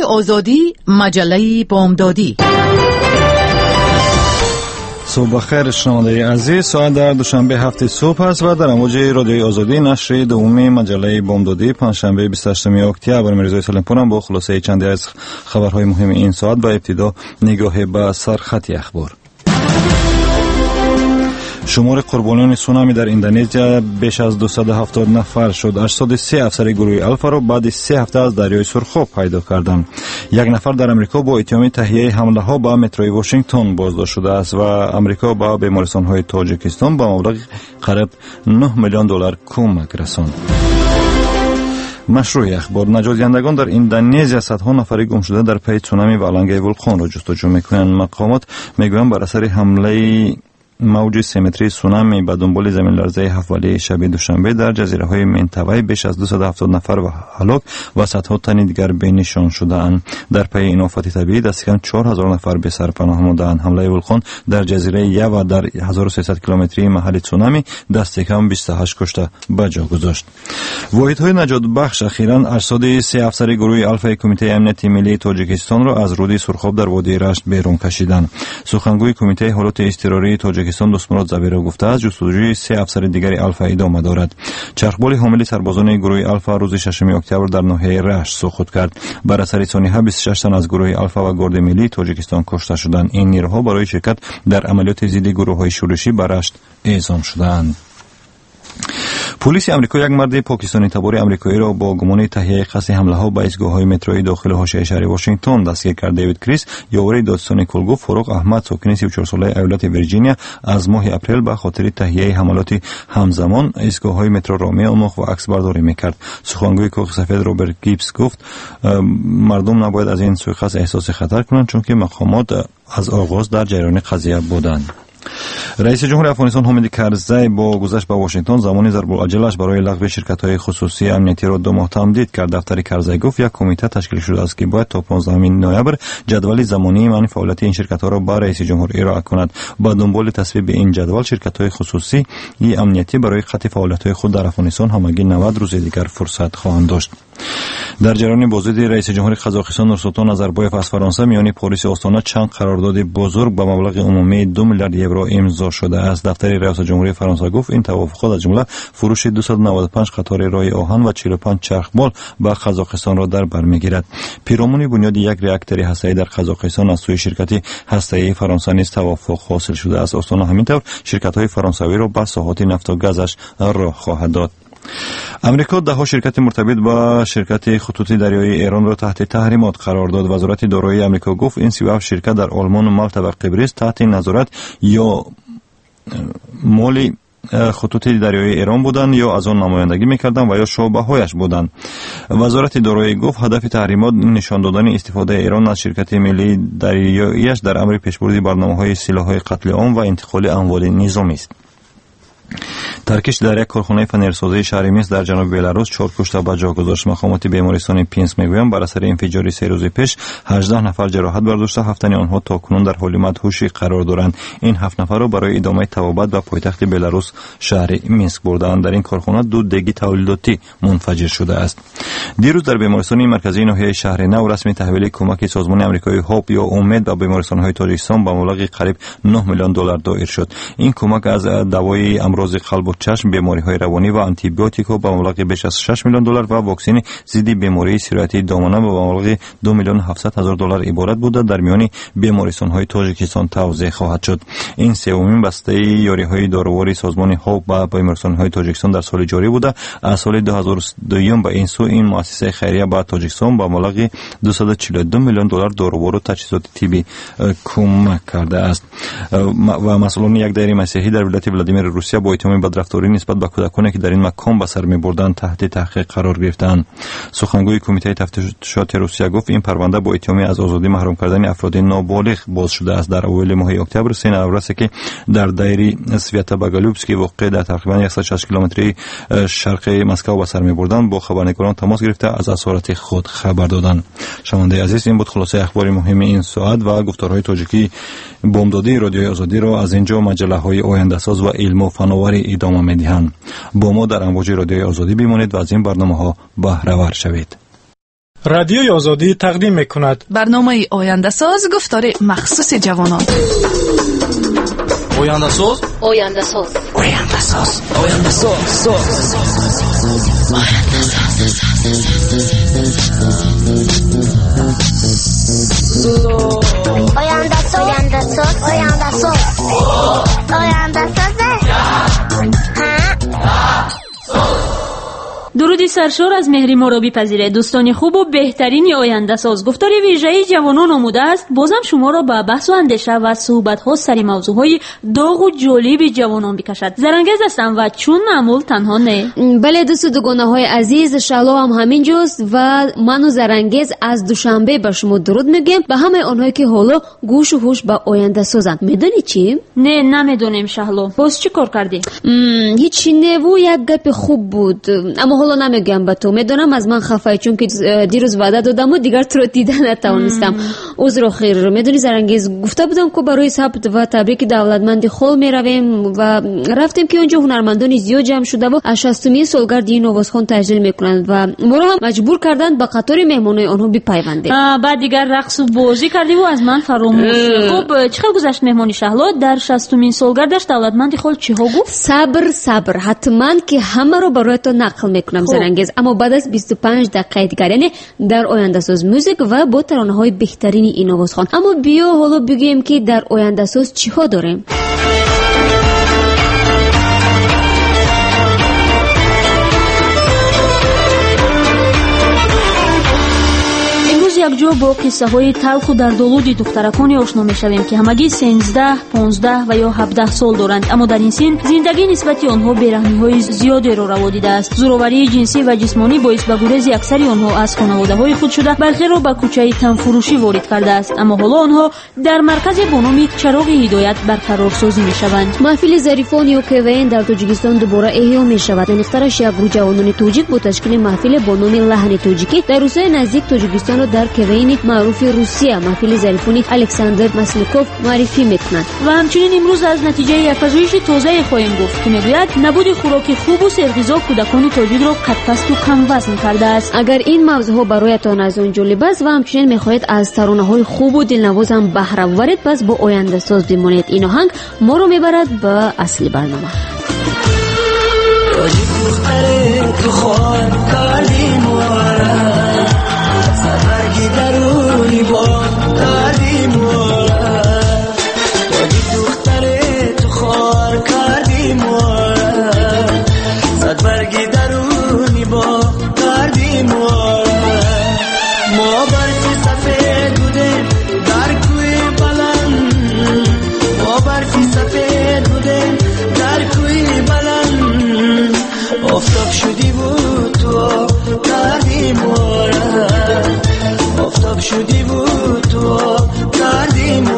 آزادی، مجله بامدادی. صبح بخیر شنونده عزیز، ساعت در دوشنبه هفته صبح است و در امواج رادیوی آزادی نشر دوم مجله بامدادی پنجشنبه 28 اکتبر میرزای سلیمپورم با خلاصه چندی از خبرهای مهم این ساعت. با ابتدا نگاه به سرخط اخبار. شمار قربانیان سونامی در اندونزیا بیش از 270 نفر شد. 83 افسر گروه الفا را بعد 3 هفته از دریای سرخاب پیدا کردند. یک نفر در امریکا با اتهام تهیه حمله ها به متروی واشنگتن بازداشت شده است و امریکا به بیمارستان های تاجیکستان با مبلغ قریب 9 میلیون دلار کمک رساند. مشروع اخبار. نجات دهندگان در اندونزیا صدها نفر گم شده در پی سونامی و علنگه ولکان را جستجو میکنند. مقامات میگویند بر اثر حمله موج 3 متری سونامی به دنبال زمین لرزه حوالی شب دوشنبه در جزیره های منطقه بیش از 270 نفر و هلاک و صدها تن دیگر بینشان شده اند. در پی این آفت طبیعی دست کم 4000 نفر به سر پناه ماندند. حمله ولکان در جزیره یاوا در 1300 کیلومتری محل سونامی دست کم 28 کشته به جا گذاشت. واحدهای نجات بخش اخیراً اجساد 3 افسر گروه الفا کمیته امنیتی ملی تاجیکستان را از رود سرخاب در وادی رشت بیرون کشیدند. سخنگوی کمیته حالات اضطراری تاجیکستان دستمراد زبیرو گفته است جستجوی 3 افسر دیگر الفا ادامه دارد. چرخبال حامل سربازان گروه الفا روز 6 اکتبر در ناحیه رشت سقوط کرد. بر اثر سانحه 26 تن از گروه الفا و گارد ملی تاجیکستان کشته شدند. این نیروها برای شرکت در عملیات ضد گروه‌های شورشی بر رشت اعزام شدند. پلیس امریکا یک مرد پاکستانی تبار امریکایی را با گمان تهیه قصد حمله ها به ایستگاه‌های متروی داخل حاشیه شهر واشنگتن دستگیر کرد. دیوید کریس یاور دادستانی کلگو فاروق احمد ساکن 34 ساله ایالت ویرجینیا از ماه اپریل به خاطر تهیه حملات همزمان ایستگاه‌های مترو را می‌آموخت و عکس برداری می‌کرد. سخنگوی کاخ سفید روبرت گیبز گفت مردم نباید از این سوءقصد احساس خطر کنند چون که مقامات از آغاز در جریان قضیه بودند. رئیس جمهور افغانستان حامد کرزی با گذشت به واشنگتن زمانی ضرب العاجلش برای لغو شرکت‌های خصوصی امنیتی را 2 ماه تمدید کرد. دفتر کرزی گفت یک کمیته تشکیل شده است که باید تا 15 نوامبر جدول زمانی معنی فعالیت این شرکت‌ها را به رئیس جمهور ارائه کند. با دنبال تصویب این جدول شرکت‌های خصوصی امنیتی برای قطع فعالیت‌های خود در افغانستان همگی 90 روز دیگر فرصت خواهند داشت. در جریان بازدید رئیس جمهور قزاقستان نورسولطان نظربایف از فرانسه میان پاریس و آستانه چند قرارداد بزرگ به مبلغ عمومی 2 میلیارد یورو امضا شده است. دفتر ریاست جمهوری فرانسه گفت این توافقات از جمله فروش 295 قطار راه آهن و 45 چرخبال به قزاقستان را در بر میگیرد. پیرامون بنیاد یک راکتور هسته‌ای در قزاقستان از سوی شرکت هسته‌ای فرانسه نیز توافق حاصل شده است. آستانه همینطور شرکت‌های فرانسوی را به ساحات نفت و گازش راه خواهد داد. امریکا 10 شرکت مرتبط با شرکت خطوط دریایی ایران را تحت تحریمات قرار داد. وزارت دارایی امریکا گفت این 37 شرکت در آلمان و مالتا و قبرس تحت نظارت یا مالی خطوط دریایی ایران بودند یا از آن نمایندگی می‌کردند و یا شعبه‌هایش بودند. وزارت دارایی گفت هدف تحریمات نشان دادن استفاده ایران از شرکت ملی دریاییش در امر پیشبرد برنامه‌های سلاح‌های قتل عام و انتقال اموال نظامی است. ترکش در یک کارخانه فنرسازی شهر مینسک در جنوب بلاروس 4 کشته به جا گذاشت. مقامات بیمارستان پینسک میگویند بر اثر انفجاری 3 روز پیش 18 نفر جراحت برداشته، 7 تن آنها تاکنون در حال مدهوشی قرار دارند. این 7 نفر را برای ادامه تبابت به پایتخت بلاروس شهر مینسک بردند. در این کارخانه 2 دیگ تولیداتی منفجر شده است. دیروز در بیمارستان مرکزی ناحیه شهر نو رسمی تحویل کمک سازمان آمریکایی هاپ یا امید به بیمارستان‌های تاجیکستان با مبلغ قریب 9 میلیون دلار دایر شد. این کمک از دوای امراض قلب و چشم، بیماری‌های روانی و آنتی بیوتیک‌ها با مبلغ بیش از 6 میلیون دلار و واکسن ضد بیماری سرطان دامنه با مبلغ 2 میلیون 700 هزار دلار عبارت بوده در میان بیمارستان‌های تاجیکستان توزیع خواهد شد. این سومین بسته یاری‌های دارویی سازمان هاپ با بیمارستان‌های تاجیکستان در سال جاری بوده. از سال 2002 به این سو این مؤسسه خیریه با تاجیکستان با مبلغ 242 میلیون دلار دارو و تجهیزات طبی کمک کرده است. و مسئولان یک دایره مسیحی در ولایت ولادیمیر روسیه با اتهام بدرفتاری نسبت به کودکانی که در این مکان به سر می‌بردند تحت تحقیق قرار گرفتند. سخنگوی کمیته تفتیشات روسیه گفت این پرونده با اتهام از آزادی محروم کردن افراد نابالغ باز شده است. در اول ماه اکتبر 3 نفر که در دایره سویاتاباگالوبسکی واقع در تقریبا 160 کیلومتری شرق مسکو به سر می‌بردند با خبرنگاران تماس گرفته از اسارت خود خبر دادند. شنونده عزیز، این بود خلاصه اخبار مهم این ساعت و گفتارهای تاجیکی بامدادی رادیوی آزادی را از اینجا مجله‌های آینده ساز و علم و فناوری ادامه می‌دهند. با ما در امواج رادیوی آزادی بمانید و از این برنامه‌ها بهره‌ور شوید. رادیوی آزادی تقدیم میکند برنامه آینده ساز گفتار مخصوص جوانان. آینده ساز آینده ساز آینده ساز آینده ساز آینده ساز آینده ساز آینده ساز آینده ساز. درودی سرشار از مهری ما را بپذیرید دوستان خوب و بهترین آینده ساز. گفتار ویژه‌ای جوانان آموده است. بازم شما را به بحث و اندیشه و صحبت ها سر موضوعهای داغ و جالب جوانان بکشد. زرنگز هستم و چون معمول تنها نه. بله دوست دوگانه‌های عزیز، شهلا هم همینجاست و من و زرنگز از دوشنبه به شما درود میگیم به همه آنهایی که حالا گوش و هوش به آینده سازند. میدونی چی؟ نه نمیدونم شهلا. باز چی کار کردی؟ هیچ نه و یک گپ خوب بود، اما حالا نمیگم به تو. میدونم از من خفایی چون که دیروز وعده دادم و دیگر تو رو دیدن نتوانستم. عذر خیر. میدونی زرنگز گفته بودم که برای ثبت و تبریک دولتمندی خل میرویم و رفتیم که اونجا هنرمندان زیاد جمع شده و از 60مین سالگرد این نوازخوان تجلیل میکنند و ما رو هم مجبور کردند به قطار مهمانای آنها بپیوندیم. بعد دیگر رقص و بازی کردی و از من فراموش. خب چقدر گذشت مهمانی شهلا؟ در 60مین سالگردش دولتمندی خل چی ها گفت؟ صبر حتما که همه رو برای تو نقل میکنم زرنگز، اما بعد از 25 دقیقه دیگر، یعنی در آینده ساز موزیک و با ترانه های بهترین این نوازخوان. اما بیا حالا بگیم که در آینده ساز چی ها داریم. یک جا با قصه های تلخ و دردآلود دخترکانی آشنا میشویم که همگی 13, 15 و یا 17 سال دارند، اما در این سن زندگی نسبت آنها بی‌رحمی های زیادی رو روا دیده است. زورآوری جنسی و جسمانی باعث به گریز اکثر آنها از خانواده های خود شده، برخی را به کوچه تنفروشی وارد کرده است. اما حالا آنها در مرکز با نام چراغ هدایت برقرار سازی میشوند. محفل ظریفان یا کوین در تاجیکستان دوباره احیا میشود. نخترش یک گروه جوانان تاجیک با تشکیل محفل با نام لحن تاجیکی در روستای نزدیک تاجیکستان در کوین معروف روسیه محفل ظریفانی الکساندر مسلکوف معرفی میکنند. و همچنین امروز از نتیجه پژوهش تازه خواهیم گفت که میگوید نبود خوراک خوب و سرغذا کودکان تاجیک را قدپست و کم وزن کرده است. اگر این موضوع برایتان از آن جالب است و همچنین میخواهید از ترانه‌های خوب و دلنواز هم بهره ببرید، پس با آینده ساز بمانید. این آهنگ ما رو میبرد به اصلی برنامه. تو خواهد کردیم سرگی درونی با کردیم تاجی دختره تو خوار کردیم سرگی درونی با کردیم ما برفی سفید بودیم در کوی بلند ما برفی سفید بودیم در کوی بلند آفتاب شدی بود تو کردیم آفتاب شدی بود تو کردیم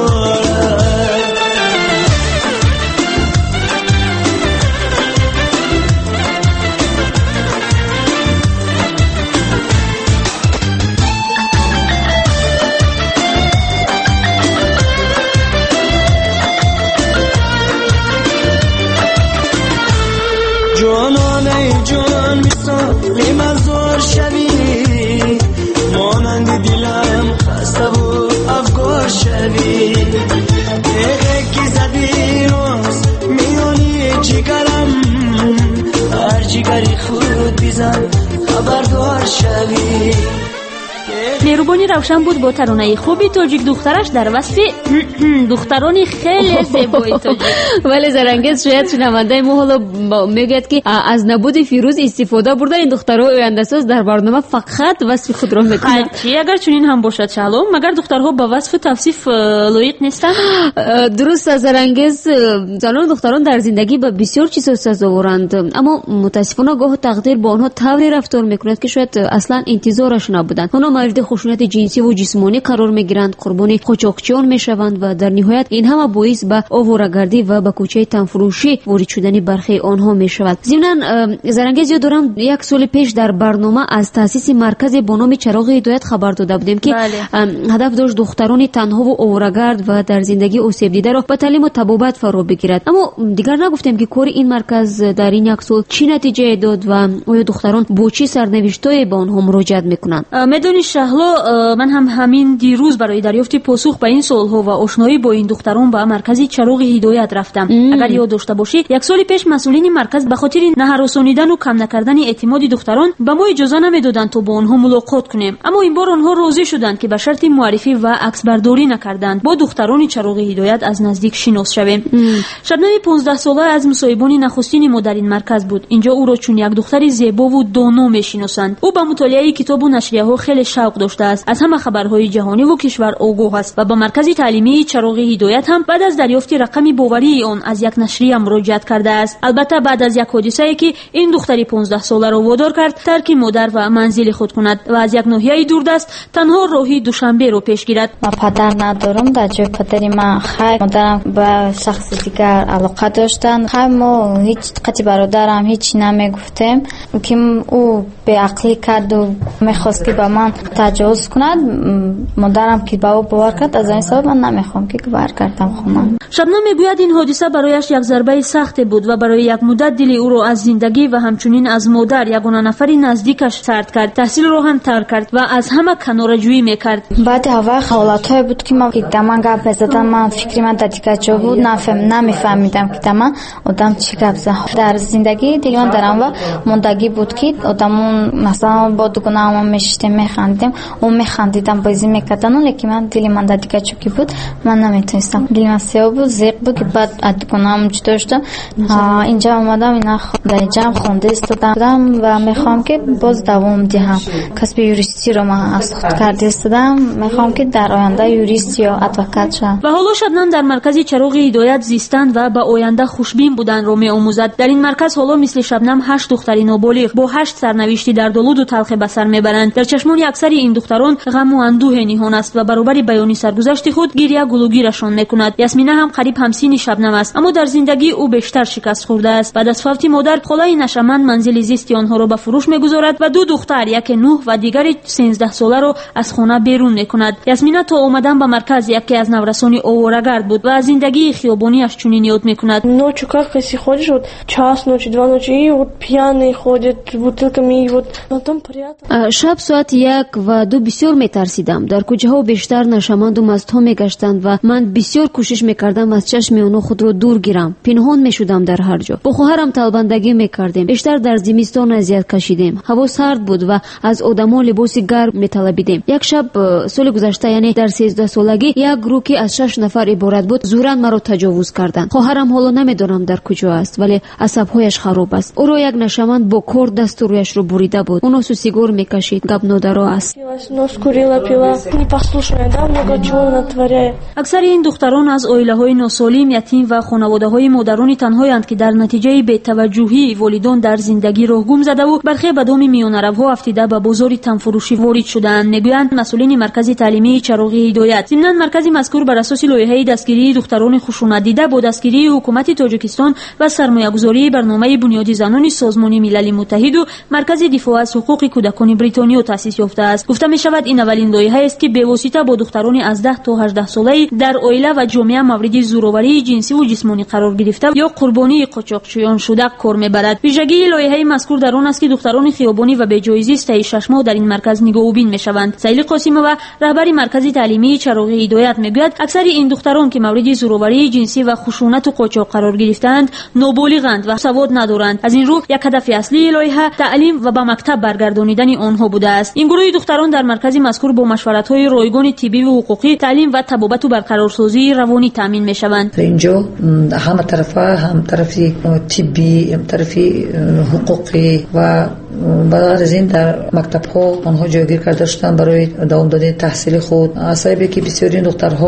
جانانه جان میسالی مزار شوی مانند دلم خسته و افگار شوی یکی زدی روز میانی جگرم هر جگری خود بیزن خبردار شوی. مهربانی روشن بود با ترانه خوبی تاجیک دخترش در وصف دخترانی خیلی زیبای تاجیک. ولی زرنگز شاید شنونده ما حالا میگه که از نبود فیروز استفاده برده این دخترها آینده ساز در برنامه فقط وصف خود را میکنند. چی اگر چنین هم باشد شهلا، مگر دخترها با وصف توصیف لایق نیستند؟ درست زرنگز، زنان و دختران در زندگی به بسیار چیزا سزاوارند، اما متاسفانه گاه تقدیر با آنها طوری رفتار میکند که شاید اصلا انتظارش نبودند. آنها مرد خشونت جنسی و جسمانی قرار میگیرند، قربانی قاچاقچیان میشوند و در نهایت این همه باعث به آواره‌گردی و به کوچه تنفروشی وارد شدن برخی آنها میشود. ضمناً زرنگیز یاد دارم یک سال پیش در برنامه از تاسیس مرکز با نام چراغ هدایت خبر داده بودیم که هدف داشت دختران تنها و آواره‌گرد و در زندگی آسیب دیده را به تعلیم و تبابت فرا بگیرد. اما دیگر نگفتیم که کار این مرکز در این یک سال چی نتیجه داد و آیا دختران با چه سرنوشتایی به آنها مراجعت میکنند. میدونی شهلا، من هم همین دیروز برای دریافت پاسخ به این سوالها و آشنایی با این دختران به مرکز چراغ هدایت رفتم. اگر یاد داشته باشی یک سال پیش مسئولین مرکز به خاطر نهراسانیدن و کم نکردن اعتماد دختران به ما اجازه نمیدادند تا با آنها ملاقات کنیم، اما این بار آنها راضی شدند که به شرط معرفی و عکس برداری نکردند با دختران چراغ هدایت از نزدیک شناس شویم. شبنم 15 ساله از مصاحبان نخستین ما در این مرکز بود. اینجا او را چون یک دختر زیبا و دانا میشناسند. او به مطالعه کتاب و نشریه‌ها خیلی شوق داشته است، از همه خبرهای جهانی و کشور آگاه است و به مرکز تعلیمی چراغ هدایت هم بعد از دریافت رقم باوری آن از یک نشریه مراجعت کرده است. البته بعد از یک حادثه‌ای که این دختر 15 ساله را وادار کرد ترک مادر و منزل خود کند و از یک ناحیه دوردست تنها راهی دوشنبه را پیش گیرد. من پدر ندارم، در جای پدری من خیر مادرم به شخص دیگر علاقه داشتن. خیر ما هیچ قطعی برادرم هیچ نمیگفتیم که او به عقلی کرد و میخواست که به من تجاوز کند. مادرم که به او باور کرد، از این سبب من نمیخوام که برگردم خونه. شبنم میگوید این حادثه برایش یک ضربه سخت بود و برای یک مدت دل او را از زندگی و همچنین از مادر یگانه نفری نزدیکش سرد کرد. تحصیل را هم ترک کرد و از همه کناره‌جویی میکرد. بعد اول حالت‌های بود که ما من گپ می‌زدم، من فکری من دیگه جا بود، نمیفهمیدم که من آدم چی گپ زد. در زندگی دیگه درم و موندگی بود که آدمون مثلا با دوگانه‌ام میشتیم میخندیم و میخندیدم بازی میکردن، ولی من دل من دیگه چوکی بود، من نمیتونستم. دل من سیاه بود، زیق بود که بعد دوگانه‌ام چی داشتم. اینجا اومدم اینا در اینجا خونده استادم و میخوام که باز دوام دهم. کسب یوریستی رو من از خود کرده استادم، میخوام که در آینده یوریست یا ادوکات شم. و حالا شبنم در مرکز چراغ هدایت زیستند و به آینده خوشبین بودن رو می‌آموزد. در این مرکز حالا مثل شبنم 8 دختر نابالغ با 8 سرنوشتی در دولود و تلخ به سر میبرند. در چشمان اکثر این دختران غم و اندوه نهان است و برابر بیان سرگذشت خود گریه گلوگیرشان میکند. یاسمینه هم قریب همسین شبنم است، اما در زندگی او بیشتر شکست خورده است. بعد از فوت مادر، خالای نشمند منزل زیستی آنها را به فروش میگذارد و 2 دختر، یک 9 و دیگری 13 ساله را از خانه بیرون میکند. یاسمینه تا اومدن به مرکز یکی از نورسانی آواره‌گرد بود و از زندگی خیابانیش چنین یاد میکند. Ночью как если ходишь, вот час ночи, 2 ночи, и вот пьяные ходят, бутылками, и вот потом приятно. شب ساعت 1 و 2 بسیار میترسیدم. در کوچه‌ها بیشتر نشمند و مست‌ها میگشتند و من بسیار کوشش میکردم از چشم آنها خود را دور گیرم. پنهان میشدم در هر جا. با خواهرم طلبندگی میکردیم. بیشتر در زمستان اذیت کشیدیم. هوا سرد بود و از آدم‌ها لباس گرم میطلبیدیم. یک شب سال گذشته، یعنی در 13 سالگی، یک گروه که از 6 نفر عبارت بود زوراً مرا تجاوز کردند. خواهرم حالا نمیدونم در کجا است، ولی عصب‌هایش خراب است. او را یک نشمند با کور دست رویش رو بریده بود. اون سیگار میکشید. گپ نادرا است. اکثر این دختران از عائله‌های ناسالم، یتیم و خانواده‌های مادران تنهایند که در نتیجه بی‌توجهی والدین در زندگی راه گم زده و برخی به دام میان‌روها افتیده به بازار تنفروشی وارد شدند. میگویند مسئولین مرکز تعلیمی چراغ هدایت ضمن مرکز مذکور بر اساس لایحه دستگیری دختران خشونت دیده با دستگیری حکومت تاجیکستان و سرمایه‌گذاری برنامه بنیادی زنان سازمان ملل متحد و مرکز دفاع از حقوق کودکان بریتانیا تأسیس یافته است. گفته می‌شود این اولین لایحه است که به واسطه با دختران از 10 تا 18 ساله در عائله و جامعه مورد زورآوری جنسی و جسمانی قرار گرفته یا قربانی قاچاقچیان شده کار می‌برد. ویژگی لایحه مذکور در آن است که دختران خیابانی و بی‌جایزی تا 6 ماه در این مرکز نگاهبین می‌شوند. سیلی قاسمова رهبر مرکز تعلیمی چراغ هدایت میگوید اکثر این دختران که مورد زورآوری جنسی و خشونت و قاچاق قرار گرفتند نابالغند و سواد ندارند. از این رو یک هدف اصلی لایحه تعلیم و به مکتب برگردانیدن آنها بوده است. این گروه دختران در مرکز مذکور با مشورت‌های رایگان طبی و حقوقی، تعلیم و تبابت و برقرارسازی روانی تامین می‌شوند. اینجا همه طرفه، هم طرفی طبی، هم طرفی حقوقی و بعد از این در مکتب‌ها آنها جایگیر کرده شدند برای دوام دادن تحصیل خود. اصلا که بسیاری دخترها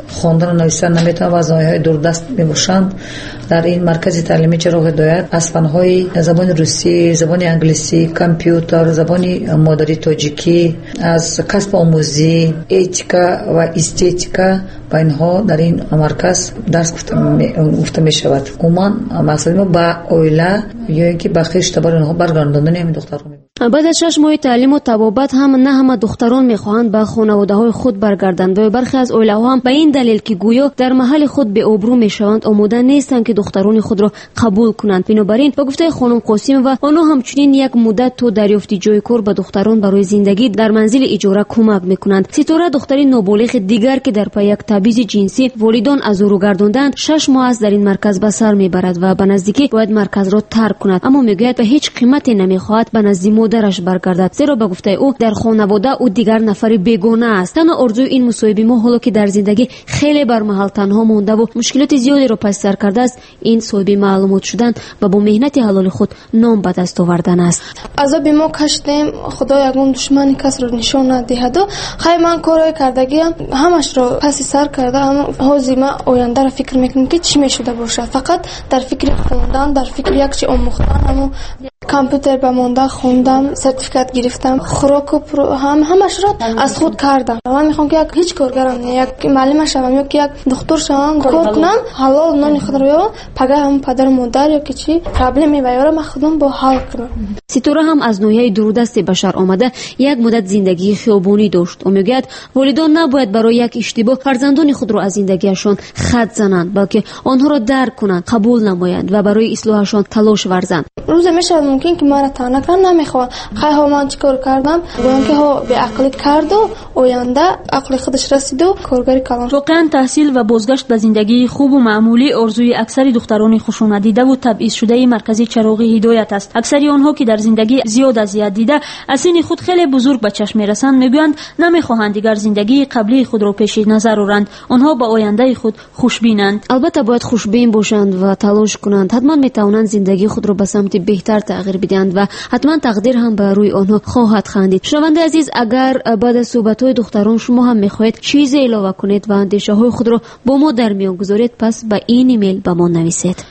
خواندن و نوشتن نمیتونن و از زایهای دوردست میباشند. در این مرکز تعلیمی چراغ هدایت از فنهای زبان روسی، زبان انگلیسی، کامپیوتر، زبان مادری تاجیکی، از کسب آموزی، اتیکا و استتیکا و اینها در این مرکز درس گفته می شود. عموما مقصد ما با اویلا یا اینکه با خیش تبار اینها برگرداندن همین دخترها می. بعد از 6 ماه تعلیم و تبابت هم نه همه دختران میخواهند به خانواده های خود برگردند و برخی از اویلاها هم به این دلیل که گویا در محل خود به ابرو میشوند آماده نیستند که دختران خود را قبول کنند. بنابراین به گفته خانم قاسم و آنها همچنین یک مدت تا دریافت جای کار به دختران برای زندگی در منزل اجاره کمک میکنند. ستاره دختری نابالغ دیگر که در پی یک تبعیض جنسی والدان از او رو گرداندند 6 ماه است در این مرکز به سر میبرد و به نزدیکی باید مرکز را ترک کند، اما میگوید به هیچ قیمتی نمیخواهد به نزد مادرش برگردد، زیرا به گفته او در خانواده او دیگر نفری بیگانه است. تنها آرزوی این مصاحبه ما حالا که در زندگی خیلی بر محل تنها مانده و مشکلات زیادی را پس سر کرده است، این صاحب معلومات شدن و با مهنت حلال خود نام به دست آوردن است. عذاب ما کشیدیم، خدا یگان دشمن کس را نشان ندهد. خیلی من کارهای کردگیم همش را پس سر کرده، اما حاضر ما آینده را فکر میکنم که چی میشده باشه. فقط در فکر خوندن، در فکر یک چی آموختن، اما کامپیوتر به مانده خوندم، سرتیفیکات گرفتم، خوراک و همش را از خود کردم. من میخوام که هیچ کارگرم نه، یک معلم شوم یا که یک دکتر شوم، کار کنم، حلال نان خود را بیارم، پگاه هم پدر مادر یا که چی پرابلمی بیارم خودم با حل کنم. ستاره هم از نوحه دوردست بشر آمده یک مدت زندگی خیابانی داشت. میگوید والدان نباید برای یک اشتباه فرزندان خود را از زندگیشان خط زنند، بلکه آنها را درک کنند، قبول نمایند و برای اصلاحشان تلاش ورزند. روز میشه ممکن که مرا تنها کردن نمیخواد. خیلی ها من چیکار کردم؟ گفتم که ها به عقل کرد و آینده عقل خودش رسید و کارگری کلان. واقعا تحصیل و بازگشت به زندگی خوب و معمولی آرزوی اکثر دختران خشونت‌دیده و تبعیض شده مرکز چراغ هدایت است. اکثر آنها که در زندگی زیاد اذیت دیده از سن خود خیلی بزرگ به چشم میرسند، میگویند نمیخواهند دیگر زندگی قبلی خود را پیش نظر آورند. آنها با آینده خود خوشبینند. البته باید خوشبین باشند و تلاش کنند. حتما میتوانند زندگی خود را به سمت بهتر تغییر بدهند و حتما تقدیر هم بر روی آنها خواهد خندید. شنونده عزیز، اگر بعد از صحبت‌های دختران شما هم می‌خواهید چیزی اضافه کنید و اندیشه‌های خود را با ما در میان گذارید، پس به این ایمیل به ما نویسید.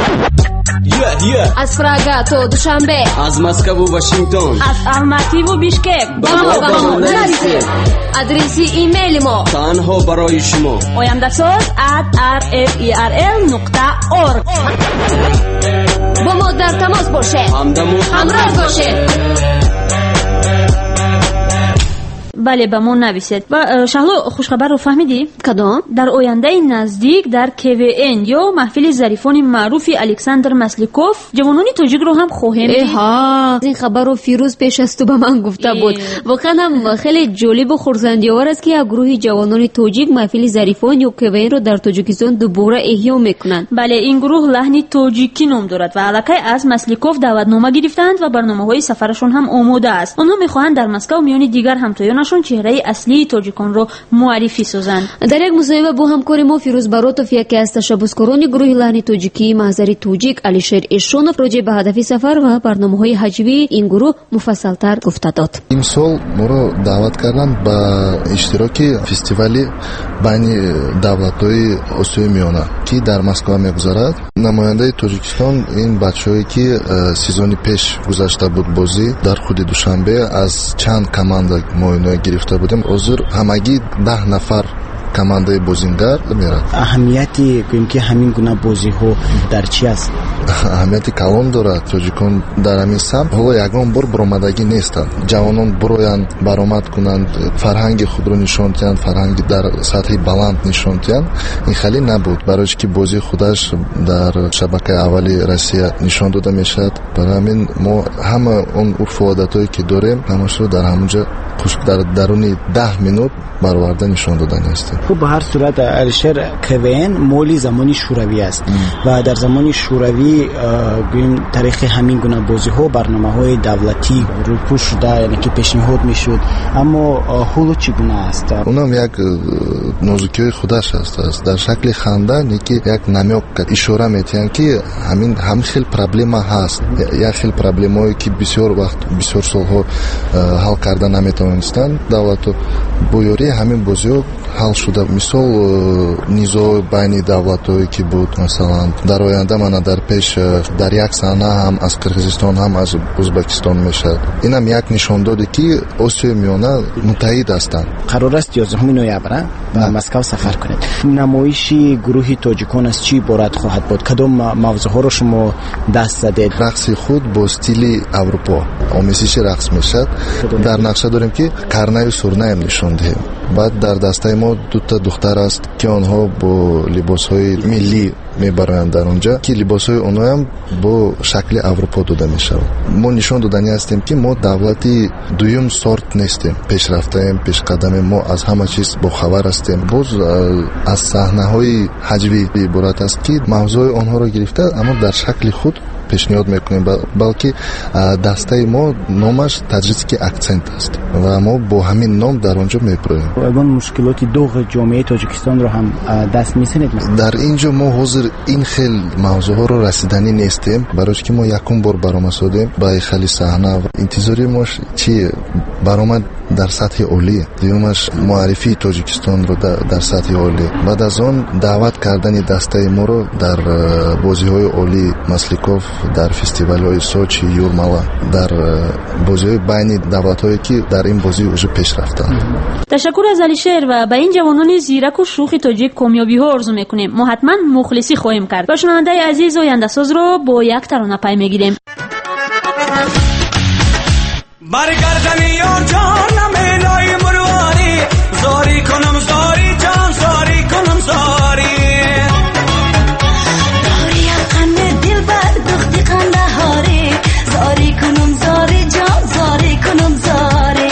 از پراگا تا دوشنبه، از مسکو و واشنگتن، از الماتی و بیشکک با ما نویسید. آدرس ایمیل ما تنها برای شما oyandasoz@rferl.org. با ما در تماس باشه، همراه باشه. بله به ما نویسید. و شهلا خوشخبر رو فهمیدی؟ کدام؟ در آینده نزدیک در KVN یا محفل ظریفان معروف الکساندر مسلیکوف جوانان تاجیک رو هم خواهیم دید. این خبر رو فیروز پیش از تو به من گفته بود. واقعا هم خیلی جالب و خرسندی‌آور است که یک گروه جوانان تاجیک محفل ظریفان یا KVN رو در تاجیکستان دوباره احیا میکنند. بله، این گروه لحن تاجیکی نام دارد و علاقه از مسلیکوف دعوتنامه گرفتند و برنامه‌های سفرشون هم آماده است. آنها میخواهند در مسکو میان دیگر همتایانشون چهره اصلی تاجیکان رو معرفی سازند. در یک مصاحبه با همکار ما فیروز براتوف، یکی از تشبثکاران گروه لحن تاجیکی محضر تاجیک علیشیر اشونوف راجع به هدف سفر و برنامه‌های حجوی این گروه مفصل‌تر گفته داد. امسال ما رو دعوت کردند به اشتراک فستیوالی بین دولت‌های آسیای میانه که در مسکو میگذرد. نماینده تاجیکستان این بچه‌ای که سیزن پیش گذشته بود بازی در خود دوشنبه از چند کماندا معاینه گرفته بودیم. حضور همگی 10 نفر کمانده بازیگر میرد. اهمیتی که همین گونه بازی ها در چی است؟ اهمیتی کلان دارد. تاجیکان در همین سمت حالا یگان بار برآمدگی نیستند. جوانان برویند برآمد کنند، فرهنگ خود را نشان دهند، فرهنگ در سطح بلند نشان دهند. این خیلی نبود، برای که بازی خودش در شبکه اولی روسیه نشان داده میشد. برای همین ما همه اون عرف و عادتایی که داریم همش رو در همونجا در درون 10 منوت برآورده نشان دادن است. خب به هر صورت الشهر کوین مولی زمانی شوروی است و در زمان شوروی گویم تاریخ همین گونه بازی ها برنامه‌های دولتی روپوش شده، یعنی که پیشنهاد میشد، اما حالا چگونه است؟ اونم یک نازکی خودش است. در شکل خنده که یک نمیک اشاره میتین که همین خیلی پرابلم هست، یک خیلی پرابلمایی که بسیار وقت بسیار سالها حل کرده نمیتونستند دولت بویاری همین بازیو حل شده. مثال نزاع بین دولت‌هایی که بود، مثلا در آینده من در پیش در یک صحنه هم از قرقیزستان هم از ازبکستان میشه. این هم یک نشان داده که آسیای میانه متحد هستند. قرار است 11 نوامبر به مسکو سفر کنید. نمایش گروه تاجیکان از چی عبارت خواهد بود؟ کدام موضوعها رو شما دست زدید؟ رقص خود با استیل اروپا آمیزش رقص میشه. در نقشه داریم که کرنه و سرنه هم نشون دهیم. بعد در دسته ما دو تا دختر است که آنها با لباس‌های ملی میبرند در اونجا که لباس‌های اونها هم با شکل اروپا داده میشه. ما نشون دادنی هستیم که ما دولتی دویم سورت نیستیم، پیشرفته‌ایم، پیش قدمیم، ما از همه چیز با خبر هستیم. باز از صحنه‌های حجوی عبارت است که موضوع آنها را گرفته اما در شکل خود پیشنهاد میکنیم، بلکه دسته ما نامش تجریدی اکسنت است و ما با همین نام در اونجا میپرویم. اون مشکلات دوغ جامعه تاجیکستان رو هم دست میزنید؟ در اینجا ما حاضر این خیل موضوع ها رو رسیدنی نیستیم، برای که ما یکم بار برآمدیم با خیلی صحنه و انتظاری ما چی برآمد در سطح عالی، دیومش معرفی تاجیکستان رو در سطح عالی. بعد از آن دعوت کردن دسته ما رو در بازی‌های عالی مسلیکوف، در فستیوال‌های سوچی، یورمالا، در بازی‌های بین دولت‌هایی که در این بازی اوج پیش رفتن. تشکر از علیشیر و به این جوانان زیرک و شوخ تاجیک کامیابی‌ها آرزو می‌کنیم. ما حتما مخلصی خواهیم کرد. با شنونده عزیز آینده ساز رو با یک ترانه پی می‌گیریم. برگردم یار جانم الهی مرواری، زاری کنم زاری جان، زاری کنم زاری داری قند دل بر دختی قند هاری، زاری کنم زاری جان، زاری کنم زاری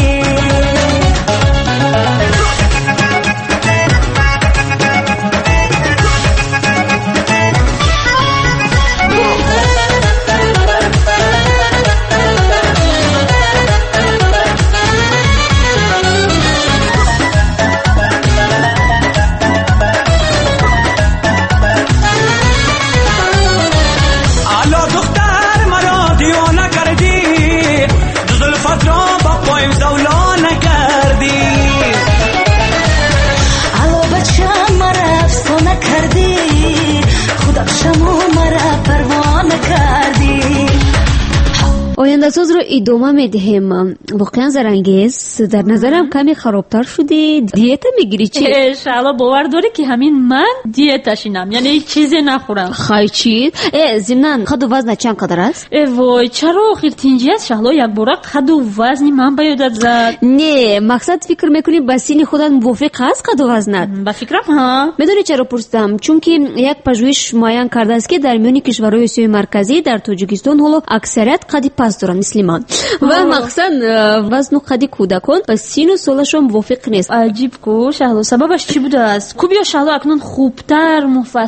آینده ساز رو ادامه میدهیم. واقعا زرنگیز، در نظرم کمی خرابتر شدی. دیت میگیری چی؟ انشالله باور داری که همین من دیتشینم، یعنی چیزی نخورم. خای چی؟ ضمناً قد و وزن چند قدر است؟ وای چرا آخر تینجی است شهلا یک بار قد و وزنی من به یادت زد. نه مقصد فکر میکنی با سین خودت موافق است قد و وزنت؟ با فکرم ها. میدونی چرا پرسیدم؟ چون که یک پژوهش معین کرده است که در میان کشورهای آسیای مرکزی در تاجیکستان حالا اکثریت قد پست دارن مسلمان و مقصد وزن و قد کودکان با سین و سالشون موافق نیست. عجیب کو شهلا، سببش چی بوده است؟ کو بیا شهلا اکنون خوبتر،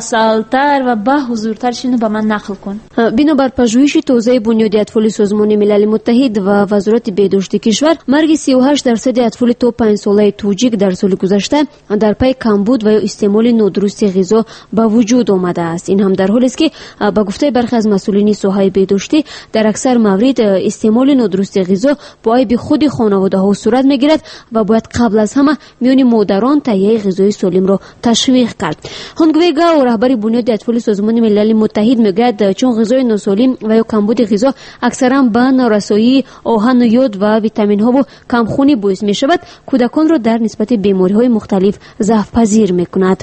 مفصلتر و با حضورترش اینو به من نقل کن. بنابر پژوهش توزیع بنیادی اطفال سازمان ملل متحد و وزارت بهداشت کشور، مرگ 38% اطفال تا 5 ساله توجیک در سال گذشته در پی کمبود و یا استعمال نادرست غذا به وجود آمده است. این هم در حالی است که با گفته برخی از مسئولین ساحه بهداشتی در اکثر موارد استعمال نادرست غذا با عیب خود خانواده ها صورت میگیرد و باید قبل از همه میان مادران تهیه غذای سالم را تشویق کرد. هونگویگا رهبر بنیاد اطفال سازمان ملل متحد میگوید چون غذای ناسالم و یا کمبود غذا اکثرا به نارسایی آهن و یود و ویتامین ها و کمخونی باعث می شود، کودکان را در نسبت بیماری های مختلف ضعف پذیر می کند.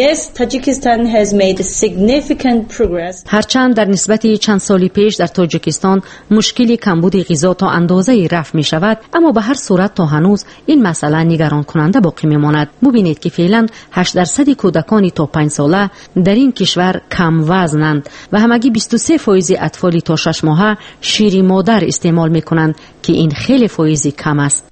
هرچند در نسبت چند سالی پیش در تاجیکستان مشکل کمبود غذا تا اندازه رفع می شود، اما به هر صورت تا هنوز این مسئله نگران کننده باقی می ماند. ببینید که فعلا 8% کودکان تا 5 ساله در این کشور کم وزنند و همگی 23% اطفال تا 6 ماهه شیر مادر استعمال می کنند که این خیلی فایز کم است.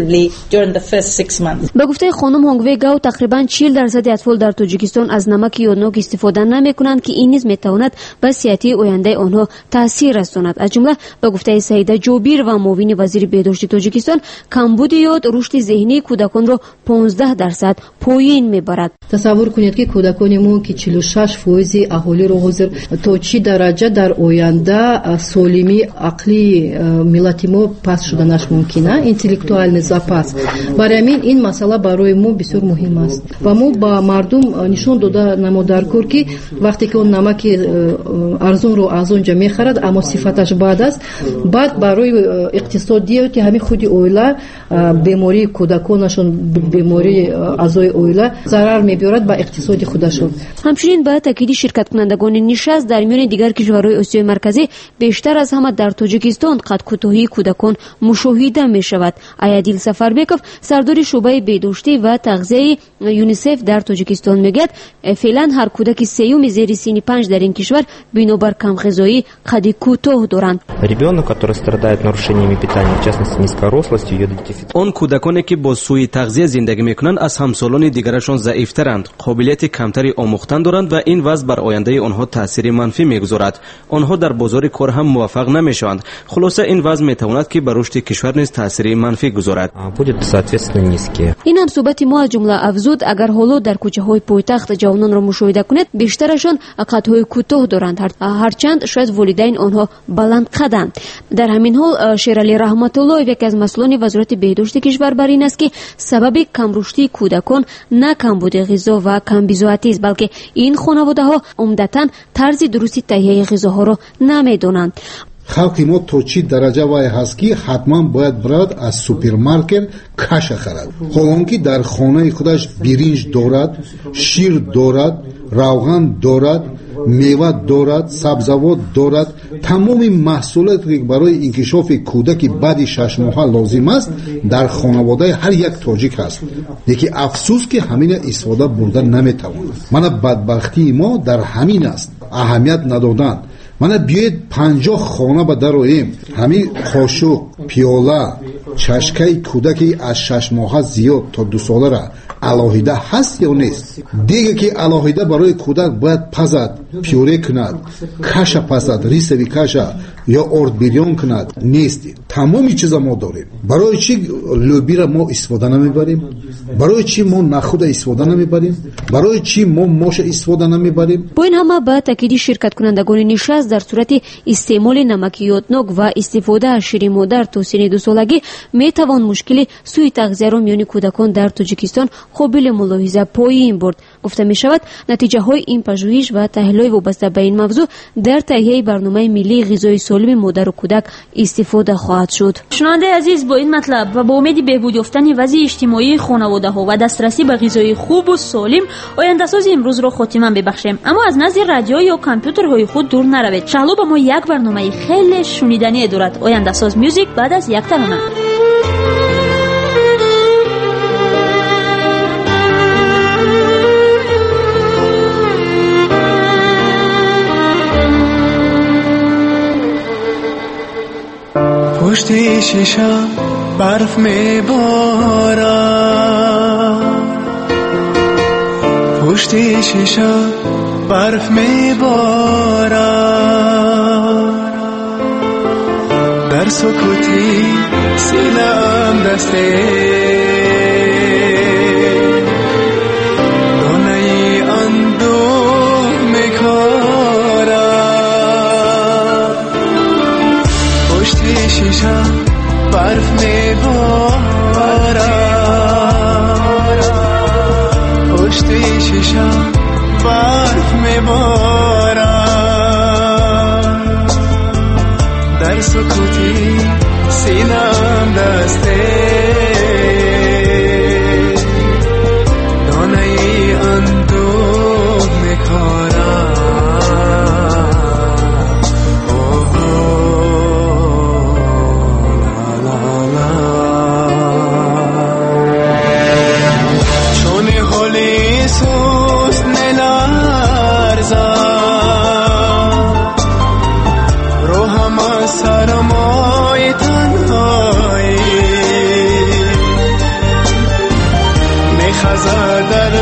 به گفته خانم هونگوی گاو تقریبا 40% اطفال در تاجیکستان از نمک یودناک استفاده نمی‌کنند که این نیز می‌تواند به صحت آینده آنها تاثیر رساند. از جمله به گفته سعیده جوبیر و معاون وزیر بهداشت تاجیکستان کمبود یود رشد ذهنی کودکان را 15% پایین می‌برد. تصور کنید که کودکان ما که 46% اهالی را حاضر تا چی درجه در آینده سالمی عقلی ملت ما پس شدنش ممکنه، انتелектуальный запас. برای همین این مسئله برای ما بسیار مهم است و ما با مردم نشون داده نمودار کار که وقتی که اون نمک ارزون رو از اونجا میخرد اما صفتش بد است، بعد برای اقتصادی که همین خودی اویلا بیماری کودکانشون بیماری اعضای اویلا ضرر میبرد به اقتصاد خودشون. همچنین با تاکید شرکت کنندگان نشست در میان دیگر کشورهای آسیای مرکزی بیشتر از همه در تاجیکستان قد کوتاهی کودکان مشاهده می شود. ایادیل سفربکوف سردار شعبه بهداشتی و تغذیه یونیسف در تاجیکستان میگوید فعلا هر کودک سیوم زیر سن 5 در این کشور بنابر کم غذایی قد کوتاه دارند. آن کودکانی که با سوء تغذیه زندگی میکنند از همسالان دیگرشان ضعیفترند، قابلیت کمتری آموختن دارند و این وضع بر آینده آنها تاثیر منفی میگذارد. آنها در بازار کار هم موفق نمیشوند. خلاصه این وضع میتواند که بر رشد کشور نیز تاثیر منفی گذارد. این هم صحبت ما از جمله افزود اگر حالا در کوچه های پایتخت جوانان را مشاهده کنید بیشترشان قدهای کوتاه دارند، هرچند شاید والدین آنها بلند قدند. در همین حال شیرعلی رحمت الله یکی از مسئولان وزارت بهداشت کشور بر این است که سبب کم رشدی کودکان نه کمبود غذا و کم بی‌ضابطگی است بلکه این خانواده ها عمدتاً طرز درستی تهیه غذاها را نمیدانند. خلقی ما تو چی درجه وای هست که حتما باید برد از سوپرمارکت کاش خرد، حالانکه در خانه خودش برنج دارد، شیر دارد، روغن دارد، میوه دارد، سبزیجات دارد. تمام محصولاتی که برای انکشاف کودک بعد 6 ماه لازم است در خانواده هر یک تاجیک است. یکی افسوس که همین استفاده برده نمیتواند. من بدبختی ما در همین است، اهمیت ندادن. من بیاید 50 خانه به در آییم، همین قاشق، پیاله، چشکه کودکی از 6 ماه زیاد تا 2 ساله را علاهیده هست یا نیست؟ دیگه که علاهیده برای کودک باید پزد، پیوره کند، کاش پزد، ریسوی کاش یا ارد بریان کند، نیست. تمامی چیزا ما داریم. برای چی لوبی را ما استفاده نمیبریم؟ برای چی ما نخود استفاده نمیبریم؟ برای چی ما ماش استفاده نمیبریم؟ با این همه با تاکید شرکت کنندگان نشست در صورت استعمال نمک یودناک و استفاده از شیر مادر تا سن 2 سالگی میتوان مشکل سوء تغذیه را میان کودکان در تاجیکستان قابل ملاحظه پایین برد. گفته می شود نتیجه های این پژوهش و تحلیل وابسته به این موضوع در تهیه برنامه ملی غذای سالم مادر و کودک استفاده خواهد شد. شنونده عزیز، با این مطلب و با امید بهبود یافتن وضع اجتماعی خانواده ها و دسترسی به غذای خوب و سالم آینده ساز امروز را خاتمه ببخشیم، اما از نزد رادیو یا کامپیوترهای خود دور نروید. شهلا با ما یک برنامه خیلی شنیدنی دارد، آینده ساز میوزیک بعد از یک ترانه. پشت شیشه برف میبارد، پشت شیشه برف میبارد، در سکوتی سینه‌ام دسته دانه اندوه میکارد، پشت شیشه برف میبارد، پشت شیشه برف میبارد، در سکوتی سینه‌ام دسته دانه اندوه میکارد. سرمای تنها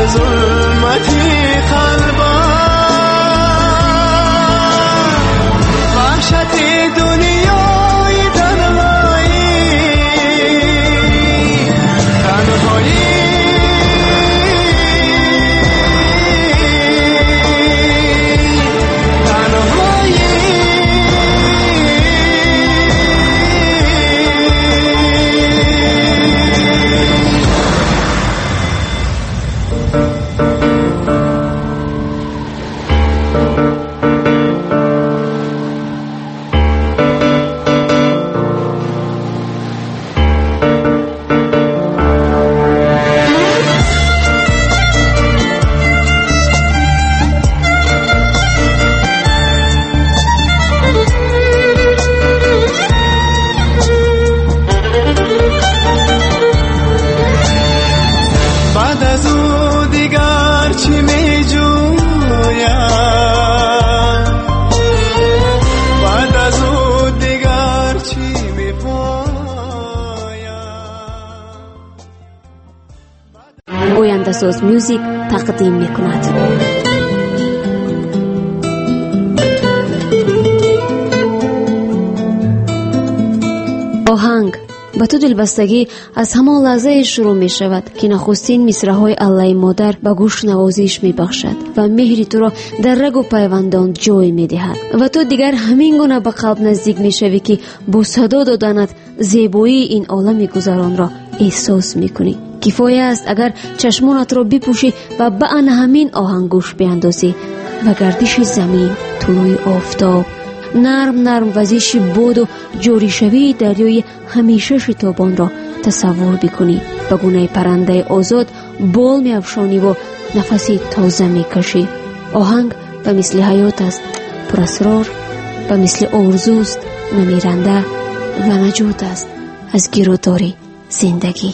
ظلمتی قلبم وحشت دنیای تنهایی آینده‌ساز میوزیک تقدیم می‌کند. آهنگ با تو دلبستگی از همان لحظه شروع می شود که نخستین مصرع‌های الله مادر به گوش نوازیش می بخشد و مهری تو را در رگ و پیوندان جای می دهد و تو دیگر همین گونه به قلب نزدیک می شوی که با صدا دادنت زیبایی این عالم گذران را احساس می کنی. کفایه است اگر چشمانت را بپوشی و به آن همین آهنگ گوش بیندازی و گردش زمین، طلوع آفتاب، نرم وزش باد و جاری شوی دریای همیشه شتابان را تصور بکنی. به گونه پرنده آزاد بال می افشانی و نفسی تازه می کشی. آهنگ به مثل حیات است، پر اسرار، به مثل آرزوست، نمیرنده و نجات است از گیروداری زندگی.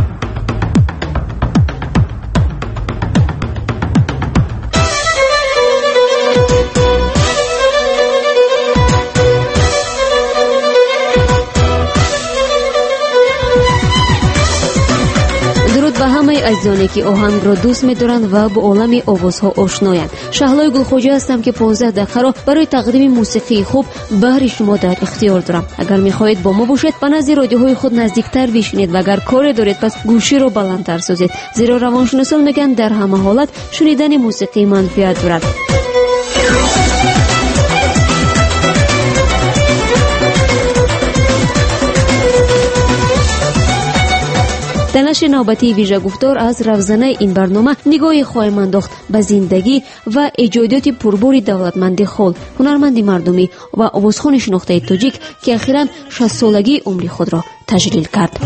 به همه عزیزانی که آهنگ را دوست می‌دارند و با عالم آوازها آشنایند. شهلای گلخوجی هستم که 15 دقیقه را برای تقدیم موسیقی خوب بهر شما در اختیار دارم. اگر می‌خواهید با ما باشید، به نزد رادیوهای خود نزدیکتر بشینید و اگر کاری دارید پس گوشی را بلندتر سازید، زیرا روانشناسان میگن در همه حالت شنیدن موسیقی منفعت دارد. در نشر نوبتی ویژه گفتار از روزنه این برنامه نگاهی خواهیم انداخت به زندگی و ایجادات پرباری دولتمند خال، هنرمند مردمی و آوازخوان شناخته تاجیک که اخیراً 60 سالگی عمر خود را تجلیل کرد.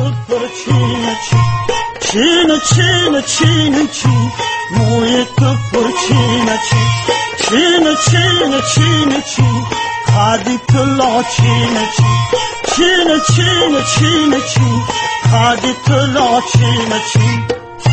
خادی طلا چینه چین خادی طلا چینه چین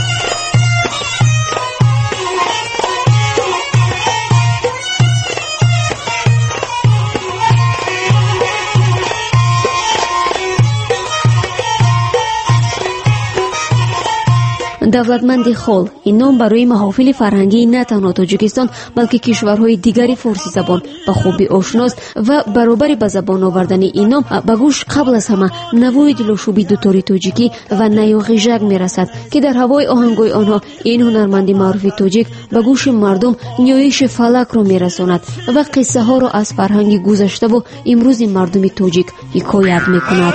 دولتمند خال این نام برای محافل فرهنگی نه تنها تاجیکستان بلکه کشورهای دیگری فارسی زبان به خوبی آشناست و برابر به زبان آوردن این نام به گوش قبل از همه نوای دلشوبی دوتاری تاجیکی و نیاغی ژگ میرسد که در هوای آهنگای آنها این هنرمند معروف تاجیک به گوش مردم نیایش فلک را میرساند و قصه ها را از فرهنگ گذشته و امروز مردم تاجیک حکایت میکند.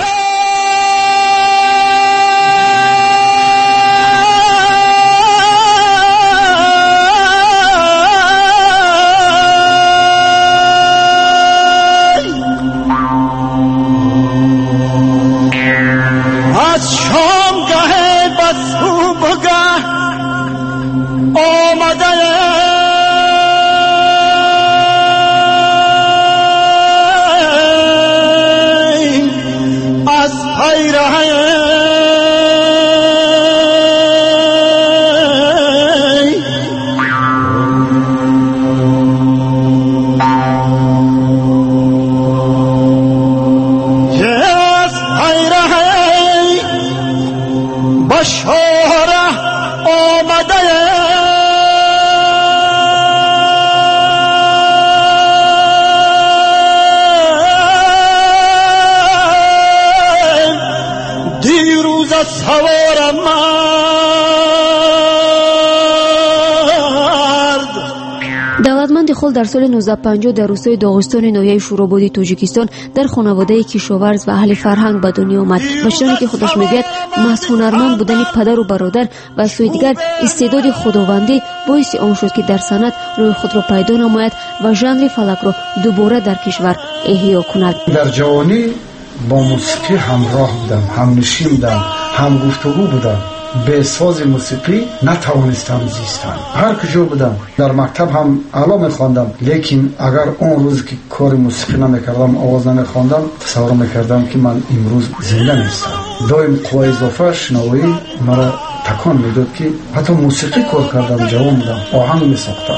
سوارم دولتمند خل در سال 1950 در روستای داغستان ناحیه شورابادی تاجیکستان در خانواده کشاورز و اهل فرهنگ به دنیا آمد. و چنانکه که خودش میگوید محض هنرمند بودن پدر و برادر و از سوی دیگر استعداد خداوندی باعث آن شد که در صنعت روی خود را پیدا نماید و ژانر فلک را دوباره در کشور احیا کند. در جوانی با موسیقی همراه بودم، همنشین بودم، هم گفتگو بودم. به ساز موسیقی نتوانستم زیستم. هر کجا بودم، در مکتب هم اعلا میخواندم، لیکن اگر اون روز که کار موسیقی نمیکردم، آواز نمیخواندم، تصور میکردم که من امروز زنده نیستم. دایم قوای اضافه شنوایی مرا تکان میداد که حتی موسیقی کار کردم، جوان بودم، آهنگ میساختم.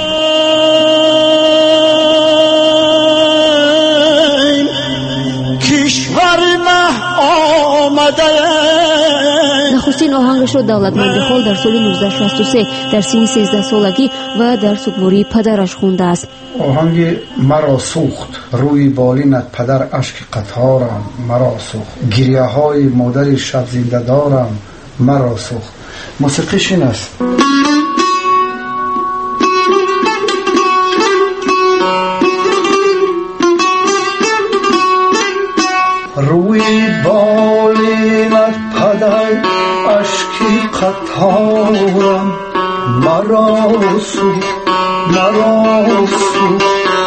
کشور ما آمده نخستین آهنگش را دولتمند خال در سال 1963 در سن 13 سالگی و در سوگواری پدرش خونده است. آهنگ مرا سوخت، روی بالینت پدر اشک قطارم مرا سوخت، گریه های مادر شب زنده دارم مرا سوخت. موسیقیش این است. روی بالینت پدر اشکی قطارم مرا سوخت مرا سوخت،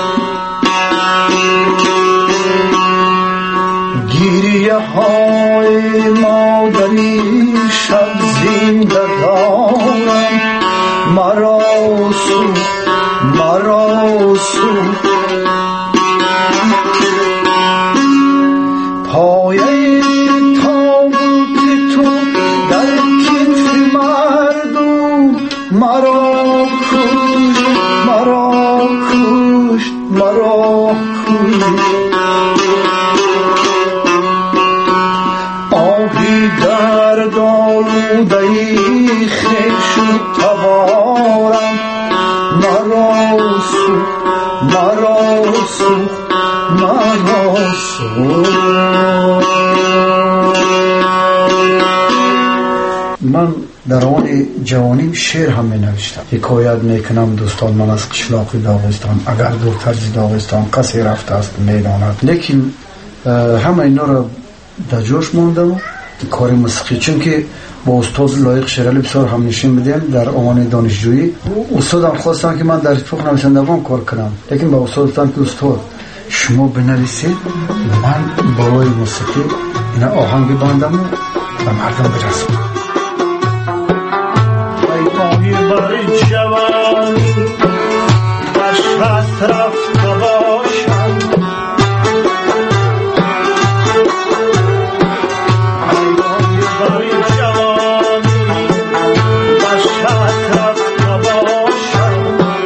گریه های مادری شب زنده دارم مرا سوخت مرا سوخت، پایه تابوت تو در کتف مردم مرا کشت مرا کشت مرا کشت، آبی درد آلوده خیک شد تبارم مرا سوخت مرا سوخت مرا سوخت. من در آن جوانیم شعر هم می نوشتم، حکایت میکنم دوستان من از قشلاق داغستان، اگر دختر از داغستان کسی رفته است میداند، لیکن همه اینا را در جوش ماندم کار موسیقی، چون که با استاد لایق شیرالی بسیار هم نشین بدیم در آن دانشجویی. استادم خواستم که من در اتفاق نویسندگان کار کنم، لیکن با استاد گفتم که استاد شما بنویسید، من برای موسیقی این آهنگ بندم و مردم برسونم. ای بر جوانی بشت رفت باشم، ای بر جوانی بشت رفت باشم،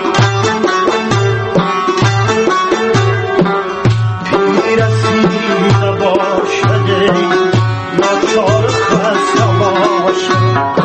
پیر رسیده باشده ناچار خسته باشم،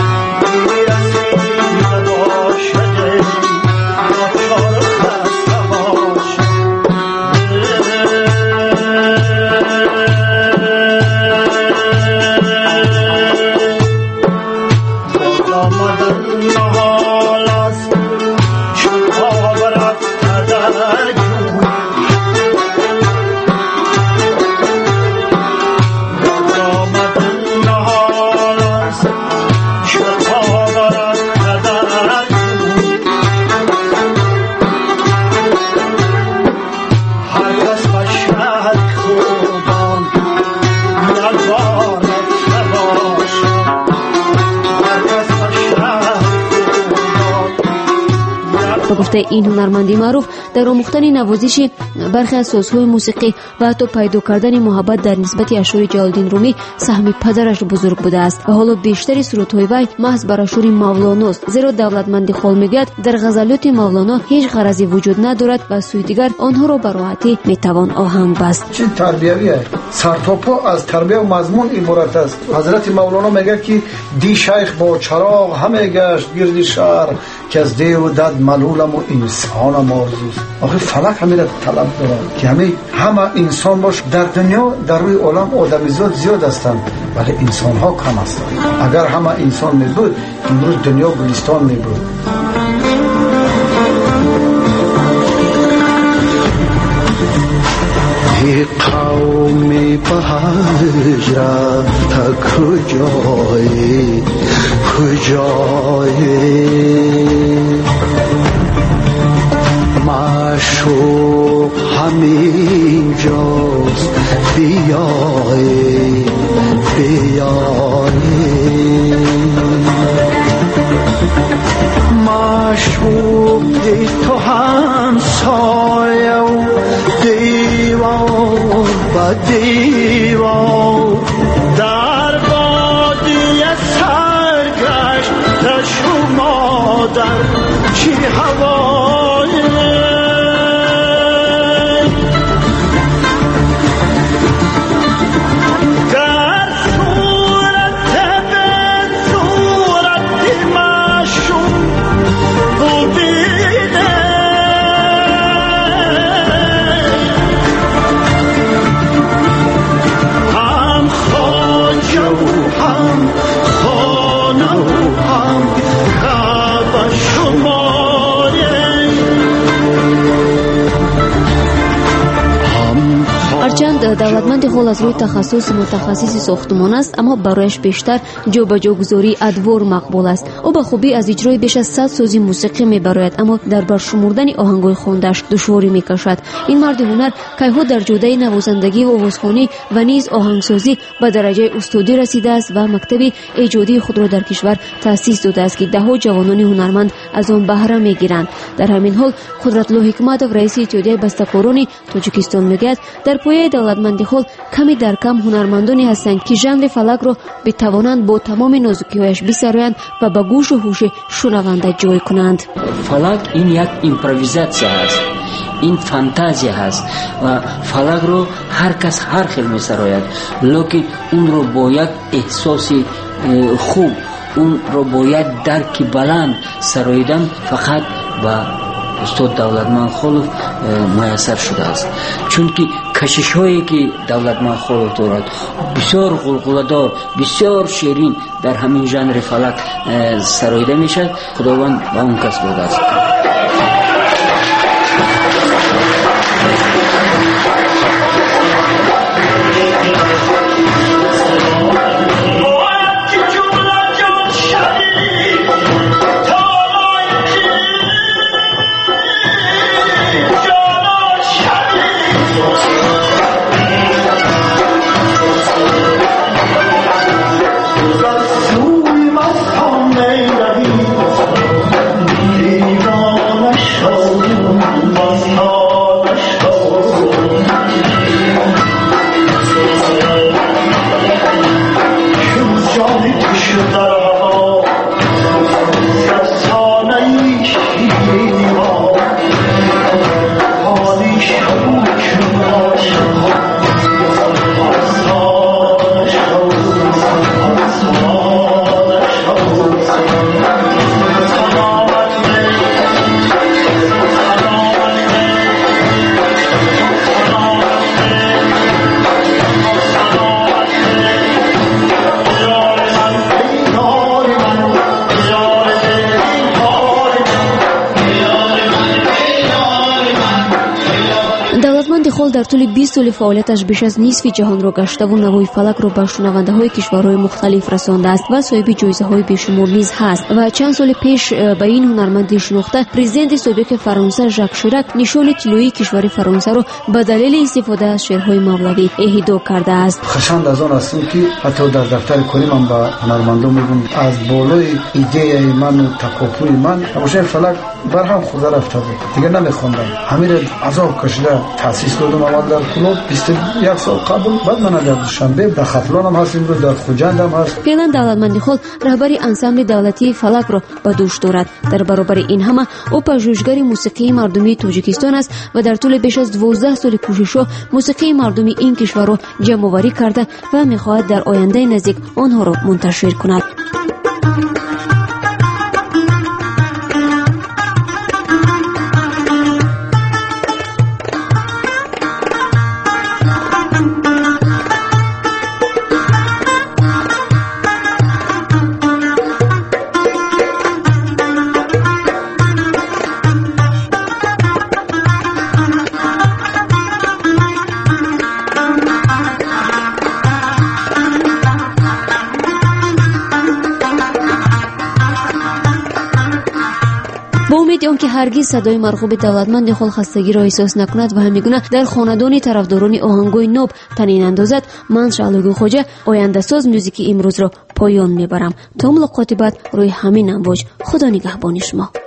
به گفته این هنرمندی معروف در آموختن نوازش برخی از سازهای موسیقی و حتی پیدا کردن محبت در نسبت اشعار جلال‌الدین رومی سهم پدرش بزرگ بوده است و حالا بیشتر سرودهای وی محض بر اشعار مولاناست، زیرا دولتمند خال میگوید در غزلات مولانا هیچ غرضی وجود ندارد و سوی دیگر آنها را به راحتی میتوان آهنگ بست. چه تربیویه، سرتاپا از تربیت و مضمون عبارت است. حضرت مولانا میگه که دی شیخ با چراغ همه گشت گرد شهر، که از دیو و دد ملولم و انسانم آرزوست. آخه فلک همین طلب دارد که همه انسان باش. در دنیا در روی عالم آدمیزاد زیاد هستند ولی انسان ها کم هستند. اگر همه انسان می بود امروز دنیا گلستان می بود. ای قومی به هجرت کجایی معشوق همین جاست بیایی معشوق دی تو همسایه و دیوار با دیوار در بادی سرگشت شما در چی هوای در صورت به صورت معشوق بودیده هم خاجه و هم خانه و هم غب شماره. هرچند دولتمند خود از روی تخصص متخصص ساختمان است اما برایش بیشتر جابجاگذاری ادوار مقبول است. او به خوبی از اجرای بیش از 100 سازی موسیقی میبراید اما در برشمردن آهنگای خوانده‌اش دشواری میکشد. این مرد هنر کیها در جوده نوازندگی و آوازخوانی و نیز آهنگسازی به درجه استادی رسیده است و مکتب ایجادی خود را در کشور تأسیس داده است که دهها جوانان هنرمند از آن بهره میگیرند. در همین حال قدرت‌الله حکمتов رئیس اتحادیه بسته‌کاران تاجیکستان میگوید در پایه دولتمندی خود کمی در کم هنرمندانی هستند که ژانر فلک را بتوانند با تمام نازکی‌هایش بسرایند و به گوش و هوش شنونده جای کنند. فلک این یک ایمپروویزاسیا است، این فانتازیا است و فلک رو هر کس هر خیل میسراید، لیکن اون رو با یک احساس خوب، اون رو با یک درک بلند سراییدن فقط با استاد دولتمند خلوف میسر شده است. چون که کشش هایی که دولتمند خلوف دارد بسیار غلغله‌دار، بسیار شیرین در همین ژانر فلک سراییده میشد. خداوند به اون کس داده است. در طول 20 سال فعالیتش بیش از نصف جهان را گشته و نوای فلک را به شنونده‌های کشورهای مختلف رسانده است و صاحب جایزه‌های بیشمار نیز هست. و چند سال پیش به این هنرمند شناخته پرزیدنت سابق فرانسه ژاک شیراک نشان طلایی کشور فرانسه را به دلیل استفاده از شعرهای مولوی اهدا کرده است. خشند از آن هستم که حتی در دفتر کاری من به هنرمندان میگم از بالای ایده من و تکاپوی من همشه فلک بر هم خود رفته بود، دیگه نمیخوندم. همین عذاب کشیده تاسیس دادم اول در کلوب 21 سال قبل، بعد من در دوشنبه در خفلان هم هستیم، در خوجند هم هست. فعلا دولتمندی خود رهبری انسامبل دولتی فلک را به دوش دارد. در برابر این همه او پژوهشگر موسیقی مردمی تاجیکستان است و در طول بیش از 12 سال کوشش موسیقی مردمی این کشور را جمع‌آوری کرده و می‌خواهد در آینده نزدیک آنها را منتشر کند. با امید آنکه هرگز صدای مرغوب دولتمند خلخستگی را احساس نکند و همیگونه در خاندان طرفداران آهنگای ناب طنین اندازد، من شعلوگو خوجه آینده ساز موزیکی امروز را پایان میبرم. تا ملاقات بعد روی همین امواج، خدا نگهبان شما.